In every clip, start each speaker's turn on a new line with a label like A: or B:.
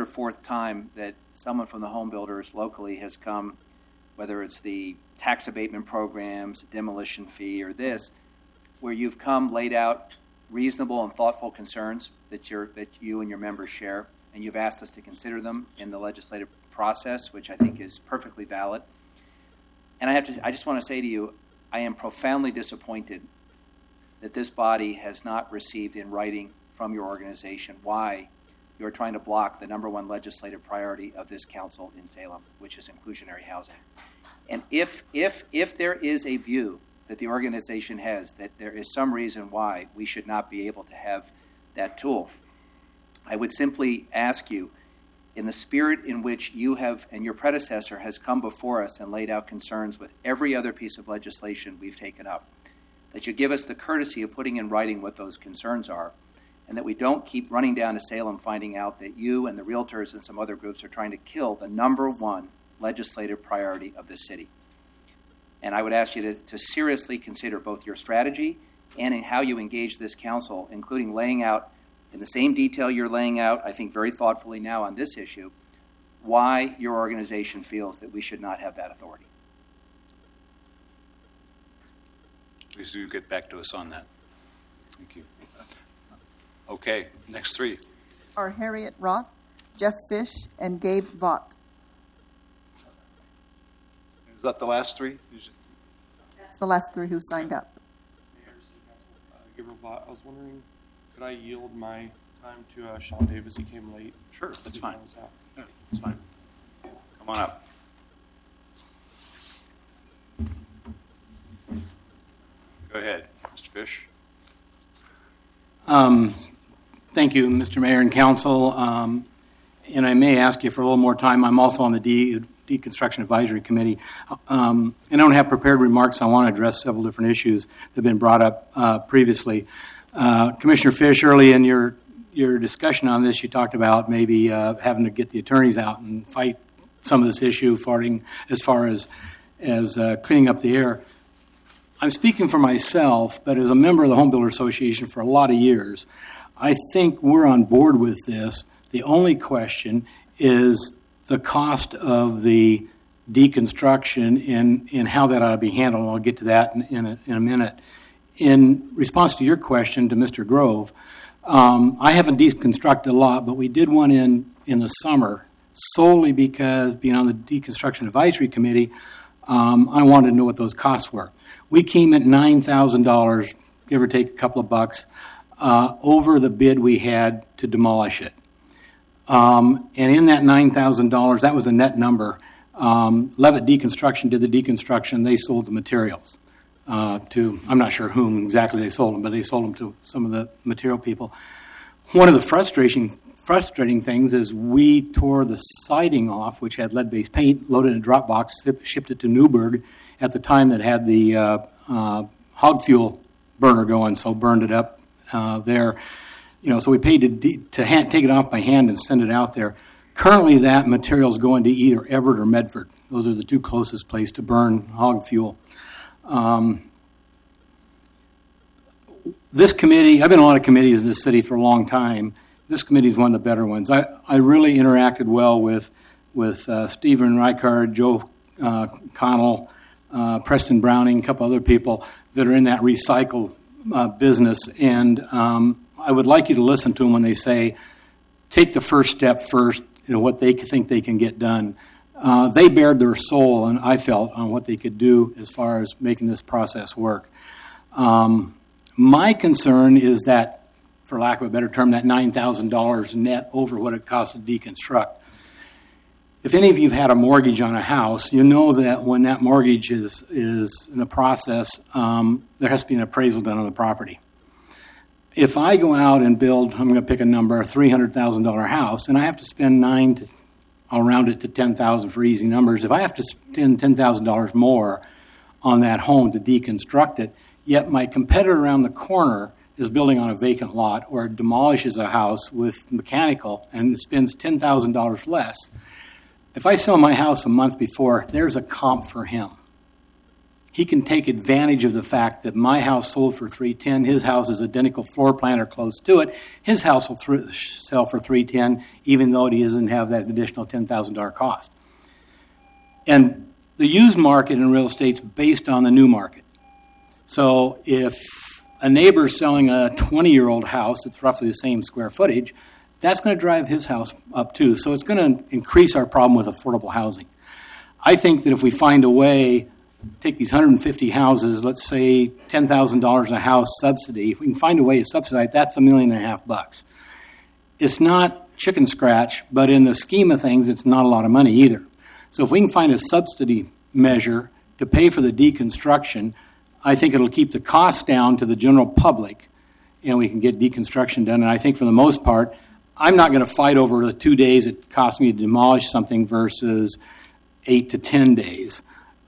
A: or fourth time that someone from the home builders locally has come, whether it's the tax abatement programs, demolition fee, or this, where you've come, laid out reasonable and thoughtful concerns that you and your members share, and you've asked us to consider them in the legislative process, which I think is perfectly valid. And I just want to say to you, I am profoundly disappointed that this body has not received in writing from your organization why you're trying to block the number one legislative priority of this council in Salem, which is inclusionary housing. And if there is a view that the organization has that there is some reason why we should not be able to have that tool, I would simply ask you, in the spirit in which you have and your predecessor has come before us and laid out concerns with every other piece of legislation we've taken up, that you give us the courtesy of putting in writing what those concerns are, and that we don't keep running down to Salem finding out that you and the realtors and some other groups are trying to kill the number one legislative priority of this city. And I would ask you to seriously consider both your strategy and in how you engage this council, including laying out in the same detail you're laying out, I think very thoughtfully now on this issue, why your organization feels that we should not have that authority.
B: Please do get back to us on that. Thank you. Okay, next three
C: are Harriet Roth, Jeff Fish, and Gabe Vaught.
B: Is that the last three?
C: That's the last three who signed up.
D: Gabriel Vaught, I was wondering, could I yield my time to Sean Davis? He came late.
B: Sure, that's fine.
D: Yeah,
B: that's fine. Come on up. Go ahead, Mr. Fish.
E: Thank you, Mr. Mayor and Council. And I may ask you for a little more time. I'm also on the Deconstruction Advisory Committee. And I don't have prepared remarks. I want to address several different issues that have been brought up previously. Commissioner Fish, early in your discussion on this, you talked about maybe having to get the attorneys out and fight some of this issue as far as cleaning up the air. I'm speaking for myself, but as a member of the Home Builder Association for a lot of years, I think we're on board with this. The only question is the cost of the deconstruction and how that ought to be handled. I'll get to that in a minute. In response to your question to Mr. Grove, I haven't deconstructed a lot, but we did one in the summer solely because, being on the Deconstruction Advisory Committee, I wanted to know what those costs were. We came at $9,000, give or take a couple of bucks, over the bid we had to demolish it. And in that $9,000, that was a net number. Levitt Deconstruction did the deconstruction. They sold the materials to, I'm not sure whom exactly they sold them, but they sold them to some of the material people. One of the frustrating things is we tore the siding off, which had lead-based paint, loaded in a drop box, shipped it to Newburgh at the time that had the hog fuel burner going, so burned it up there. So we paid to take it off by hand and send it out there. Currently, that material is going to either Everett or Medford. Those are the two closest places to burn hog fuel. This committee, I've been on a lot of committees in this city for a long time. This committee is one of the better ones. I really interacted well with Stephen Reichard, Joe Connell, Preston Browning, a couple other people that are in that recycle business. And I would like you to listen to them when they say, take the first step first, what they think they can get done. They bared their soul, and I felt, on what they could do as far as making this process work. My concern is that, for lack of a better term, that $9,000 net over what it costs to deconstruct. If any of you have had a mortgage on a house, you know that when that mortgage is in the process, there has to be an appraisal done on the property. If I go out and build, I'm going to pick a number, a $300,000 house, and I have to spend I'll round it to $10,000 for easy numbers. If I have to spend $10,000 more on that home to deconstruct it, yet my competitor around the corner is building on a vacant lot or demolishes a house with mechanical and spends $10,000 less, if I sell my house a month before, there's a comp for him. he can take advantage of the fact that my house sold for $310,000, his house is identical floor plan or close to it. His house will sell for $310,000, even though he doesn't have that additional $10,000 cost. And the used market in real estate's based on the new market. So if a neighbor's selling a 20-year-old house that's roughly the same square footage, that's going to drive his house up too. So it's going to increase our problem with affordable housing. I think that if we find a way, take these 150 houses, let's say $10,000 a house subsidy, if we can find a way to subsidize, that's $1.5 million. It's not chicken scratch, but in the scheme of things, it's not a lot of money either. So if we can find a subsidy measure to pay for the deconstruction, I think it'll keep the cost down to the general public, and we can get deconstruction done. And I think for the most part, I'm not going to fight over the 2 days it costs me to demolish something versus 8 to 10 days.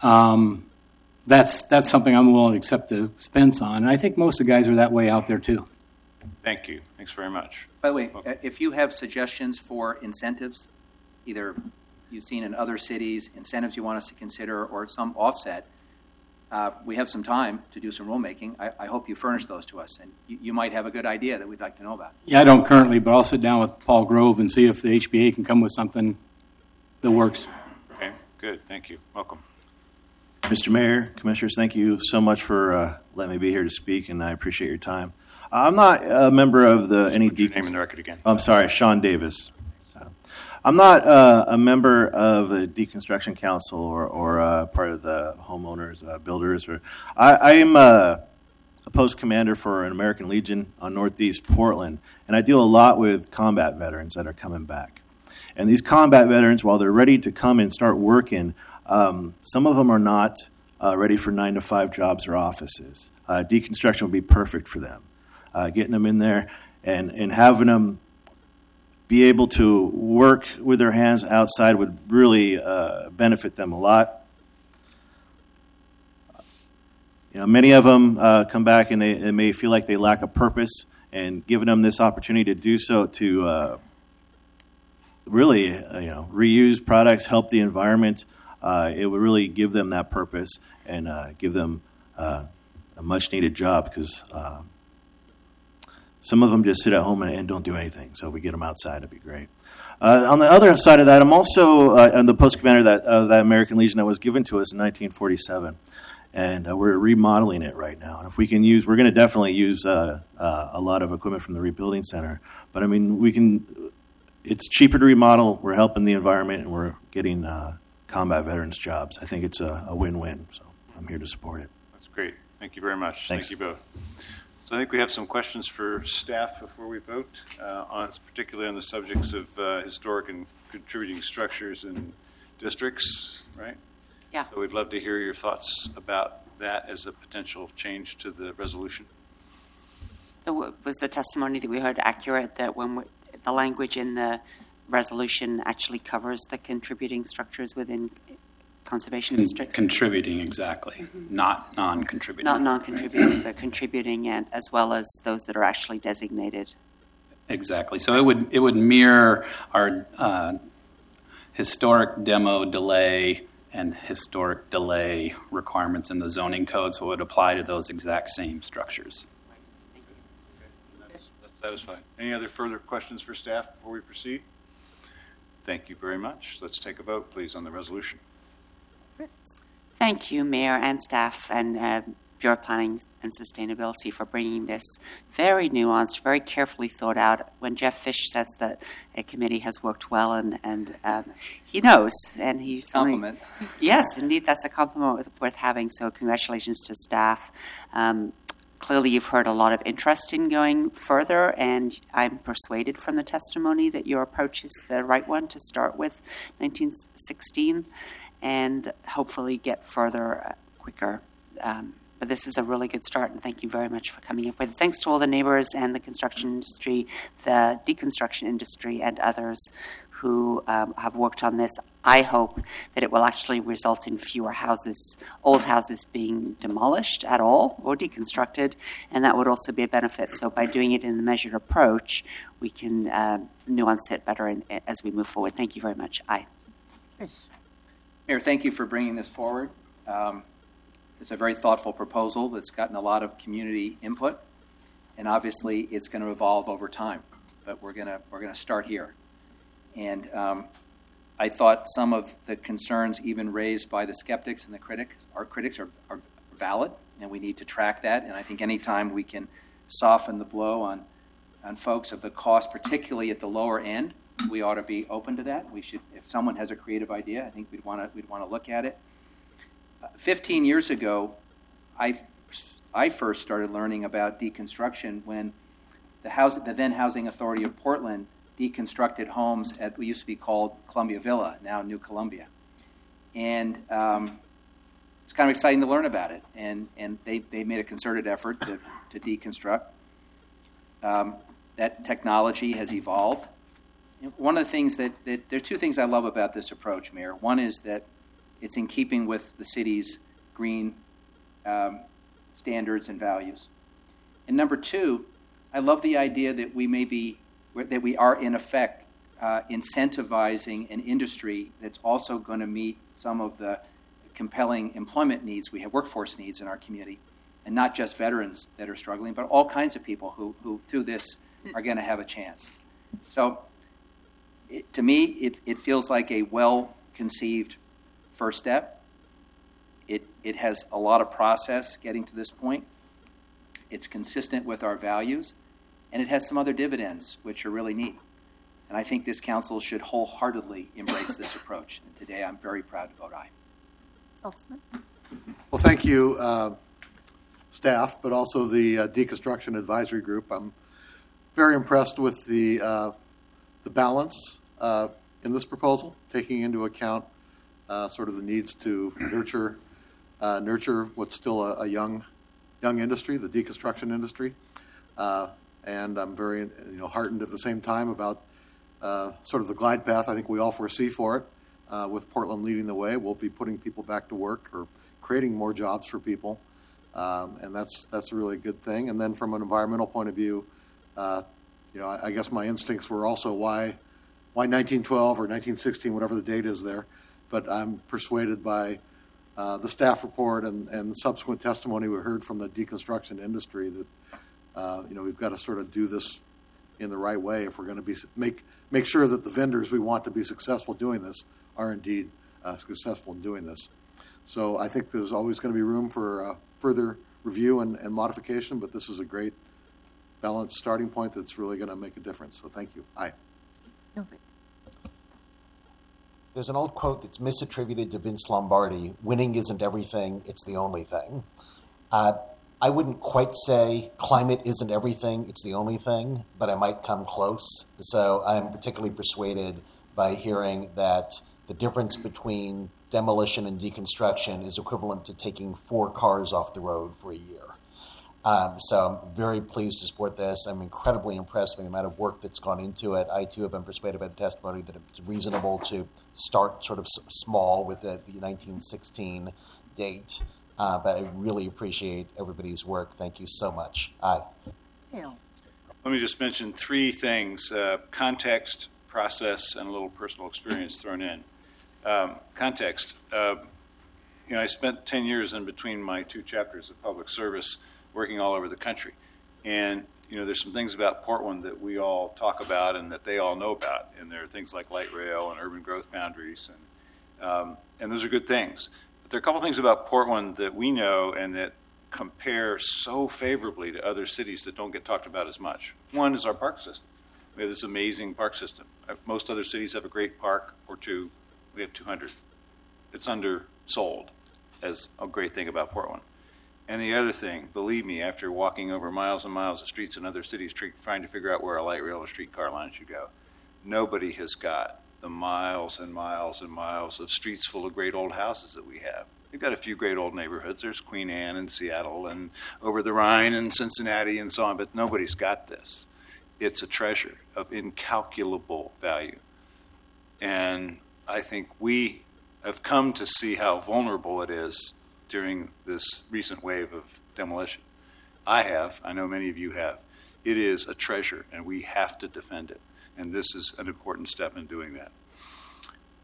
E: That's something I'm willing to accept the expense on. And I think most of the guys are that way out there too.
B: Thank you. Thanks very much.
A: By the way, if you have suggestions for incentives, either you've seen in other cities, incentives you want us to consider, or some offset, we have some time to do some rulemaking. I hope you furnish those to us, and you might have a good idea that we'd like to know about.
E: Yeah, I don't currently, but I'll sit down with Paul Grove and see if the HBA can come with something that works.
B: Okay, good. Thank you. Welcome.
F: Mr. Mayor, Commissioners, thank you so much for letting me be here to speak, and I appreciate your time. I'm not a member of any
B: What's your name in the record again?
F: I'm sorry, Sean Davis. I'm not a member of a deconstruction council or part of the homeowners, builders. I am a post commander for an American Legion on Northeast Portland, and I deal a lot with combat veterans that are coming back. And these combat veterans, while they're ready to come and start working, some of them are not ready for 9-to-5 jobs or offices. Deconstruction would be perfect for them. Getting them in there and having them be able to work with their hands outside would really benefit them a lot. You know, many of them come back and they may feel like they lack a purpose, and giving them this opportunity to do so to really reuse products, help the environment, it would really give them that purpose and give them a much-needed job, because some of them just sit at home and don't do anything. So if we get them outside, it'd be great. On the other side of that, I'm also the post commander of that American Legion that was given to us in 1947. And we're remodeling it right now. And if we can we're going to definitely use a lot of equipment from the rebuilding center. But I mean, it's cheaper to remodel. We're helping the environment, and we're getting combat veterans jobs. I think it's a win-win. So I'm here to support it.
B: That's great. Thank you very much.
F: Thanks.
B: Thank you both. So I think we have some questions for staff before we vote, particularly on the subjects of historic and contributing structures and districts, right?
G: Yeah.
B: So we'd love to hear your thoughts about that as a potential change to the resolution.
G: So was the testimony that we heard accurate, that the language in the resolution actually covers the contributing structures within conservation districts?
H: Contributing, exactly. Not non-contributing.
G: Not non-contributing, but contributing, and as well as those that are actually designated.
H: Exactly. So it would mirror our historic demo delay and historic delay requirements in the zoning code, so it would apply to those exact same structures.
B: That's satisfied. Any other further questions for staff before we proceed? Thank you very much. Let's take a vote, please, on the resolution.
G: Thank you, Mayor and staff and Bureau of Planning and Sustainability for bringing this very nuanced, very carefully thought out. When Jeff Fish says that a committee has worked well, and he knows, and he's
A: Compliment.
G: Yes, indeed, that's a compliment worth having. So congratulations to staff. Clearly, you've heard a lot of interest in going further, and I'm persuaded from the testimony that your approach is the right one to start with 1916 and hopefully get further quicker. But this is a really good start, and thank you very much for coming up with it. Thanks to all the neighbors and the construction industry, the deconstruction industry, and others who have worked on this. I hope that it will actually result in fewer old houses being demolished at all or deconstructed, and that would also be a benefit. So by doing it in the measured approach, we can nuance it better as we move forward. Thank you very much. Aye.
C: Fish.
A: Mayor, thank you for bringing this forward. It's a very thoughtful proposal that's gotten a lot of community input, and obviously it's going to evolve over time. But we're going to start here. And I thought some of the concerns even raised by the skeptics and the critics are valid, and we need to track that. And I think anytime we can soften the blow on folks of the cost, particularly at the lower end, we ought to be open to that. We should, if someone has a creative idea, I think we'd want to look at it. 15 years ago, I first started learning about deconstruction when the then Housing Authority of Portland deconstructed homes at what used to be called Columbia Villa, now New Columbia. And it's kind of exciting to learn about it. And they made a concerted effort to deconstruct. That technology has evolved. And one of the things there are two things I love about this approach, Mayor. One is that it's in keeping with the city's green standards and values. And number two, I love the idea that we are in effect incentivizing an industry that's also going to meet some of the compelling employment needs we have, workforce needs in our community, and not just veterans that are struggling, but all kinds of people who through this are going to have a chance. So, to me, it feels like a well-conceived first step. It has a lot of process getting to this point. It's consistent with our values, and it has some other dividends, which are really neat. And I think this council should wholeheartedly embrace this approach. And today, I'm very proud to vote aye.
C: Saltzman?
I: Well, thank you, staff, but also the Deconstruction Advisory Group. I'm very impressed with the balance in this proposal, taking into account sort of the needs to nurture what's still a young industry, the deconstruction industry. And I'm very heartened at the same time about sort of the glide path I think we all foresee for it. With Portland leading the way, we'll be putting people back to work or creating more jobs for people, and that's a really good thing. And then from an environmental point of view, I guess my instincts were also why 1912 or 1916, whatever the date is there. But I'm persuaded by the staff report and the subsequent testimony we heard from the deconstruction industry that we've got to sort of do this in the right way if we're going to make sure that the vendors we want to be successful doing this are indeed successful in doing this. So I think there's always going to be room for further review and modification, but this is a great balanced starting point that's really going to make a difference. So thank you. Aye.
C: Novik?
J: There's an old quote that's misattributed to Vince Lombardi: winning isn't everything, it's the only thing. I wouldn't quite say climate isn't everything, it's the only thing, but I might come close. So I'm particularly persuaded by hearing that the difference between demolition and deconstruction is equivalent to taking 4 cars off the road for a year. So I'm very pleased to support this. I'm incredibly impressed by the amount of work that's gone into it. I, too, have been persuaded by the testimony that it's reasonable to start sort of small with the 1916 date. But I really appreciate everybody's work. Thank you so much. Aye.
C: Hale?
B: Let me just mention 3 things: context, process, and a little personal experience thrown in. Context. I spent 10 years in between my 2 chapters of public service working all over the country. And, there's some things about Portland that we all talk about and that they all know about. And there are things like light rail and urban growth boundaries. And those are good things. But there are a couple things about Portland that we know and that compare so favorably to other cities that don't get talked about as much. One is our park system. We have this amazing park system. Most other cities have a great park or 2. We have 200. It's undersold as a great thing about Portland. And the other thing, believe me, after walking over miles and miles of streets in other cities trying to figure out where a light rail or streetcar line should go, nobody has got the miles and miles and miles of streets full of great old houses that we have. We've got a few great old neighborhoods. There's Queen Anne in Seattle and over the Rhine and Cincinnati and so on, but nobody's got this. It's a treasure of incalculable value. And I think we have come to see how vulnerable it is during this recent wave of demolition. I have. I know many of you have. It is a treasure, and we have to defend it. And this is an important step in doing that.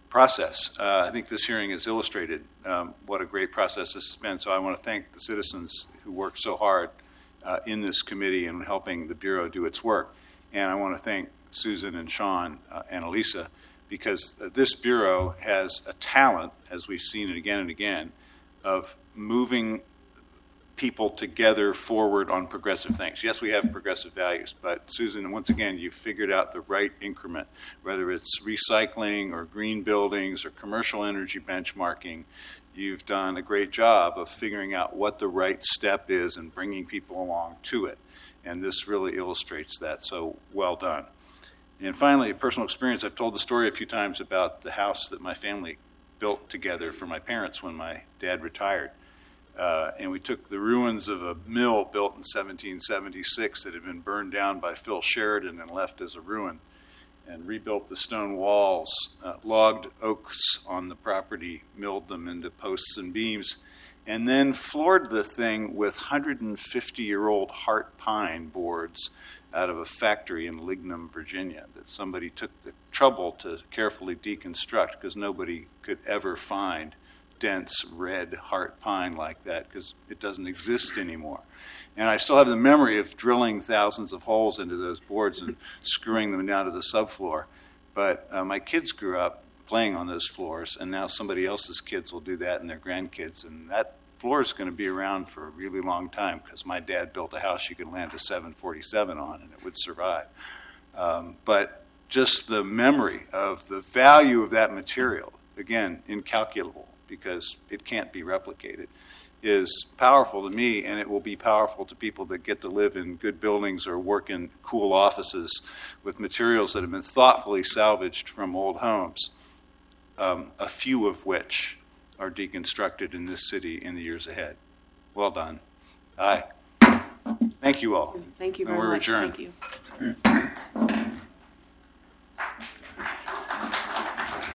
B: process. I think this hearing has illustrated what a great process this has been. So I want to thank the citizens who worked so hard in this committee and helping the Bureau do its work. And I want to thank Susan and Sean and Elisa, because this Bureau has a talent, as we've seen it again and again, of moving people together forward on progressive things. Yes, we have progressive values, but Susan, once again, you've figured out the right increment, whether it's recycling or green buildings or commercial energy benchmarking. You've done a great job of figuring out what the right step is and bringing people along to it. And this really illustrates that, so well done. And finally, personal experience. I've told the story a few times about the house that my family built together for my parents when my dad retired. And we took the ruins of a mill built in 1776 that had been burned down by Phil Sheridan and left as a ruin, and rebuilt the stone walls, logged oaks on the property, milled them into posts and beams, and then floored the thing with 150-year-old heart pine boards out of a factory in Lignum, Virginia, that somebody took the trouble to carefully deconstruct, because nobody could ever find dense red heart pine like that, because it doesn't exist anymore. And I still have the memory of drilling thousands of holes into those boards and screwing them down to the subfloor. But my kids grew up playing on those floors, and now somebody else's kids will do that and their grandkids. And that floor is going to be around for a really long time, because my dad built a house you could land a 747 on and it would survive. But just the memory of the value of that material, again, incalculable, because it can't be replicated, is powerful to me, and it will be powerful to people that get to live in good buildings or work in cool offices with materials that have been thoughtfully salvaged from old homes, a few of which are deconstructed in this city in the years ahead. Well done. Aye. Thank you all.
K: Thank you very
B: and we're
K: much.
B: adjourned.
K: Thank you.